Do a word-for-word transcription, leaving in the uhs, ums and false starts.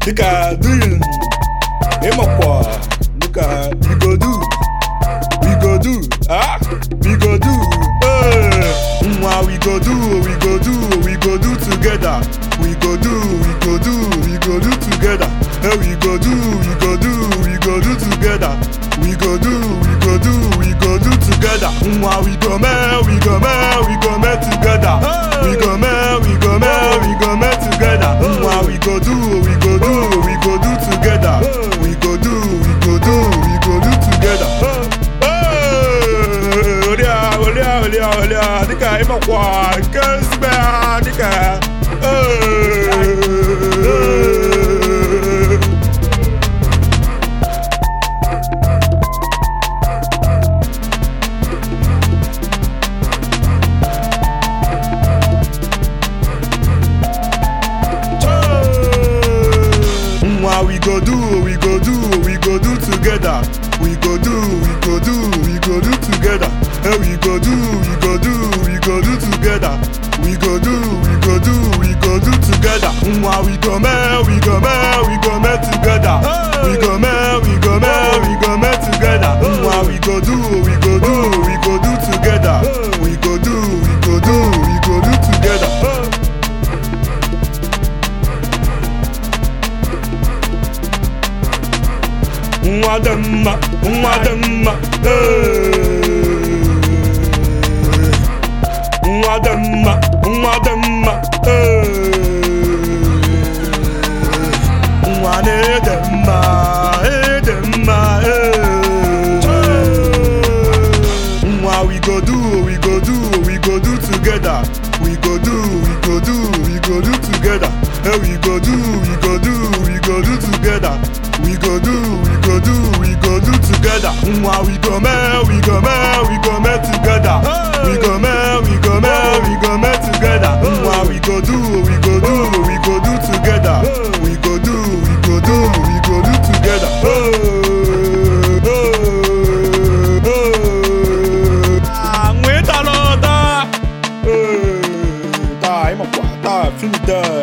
Nigga doing, him up what? Nigga, we go do, we go do, ah, we go do, eh. Mwa we go do, we go do, we go do together. We go do, we go do, we go do together. Eh, we go do, we go do, we go do together. We go do, we go do, we go do together. Mwa we go me, we go me, we go me together. We go me, we go me, we go me together. Mwa we go do, we go do, we go do together. We go do, we go do, we go do together. Eh, olia, olia, olia, olia. Nika ima kwa, kesbe, nika. Eh. We go do, we go do, we go do together. We go do, we go do, we go do together. Eh, we go do, we go do, we go do together. We go do, we go do, we go do together. Mwa we go me, we go me, we go me together. We go me, we go me, we go me together. Mwa we go do, we go do, we go do together. We go do, we go do, we go do together. Mwademma, mwademma, eh. Mwademma, mwademma, eh. Mwademma, edemma, eh. Mwa we go do, we go do, we go do together. We go do, we go do, we go do together. Eh, we go do, we go do, we go do together. We go do, we go do, we go do together. Mwa we go me, we go me, we go me together. We go me, we go me, we go me together. Mwa we go do, we go do, we go do together. We go do, we go do, we go do together. Ah, mweta lo ta. Ta, ima kwa, ta, fini da.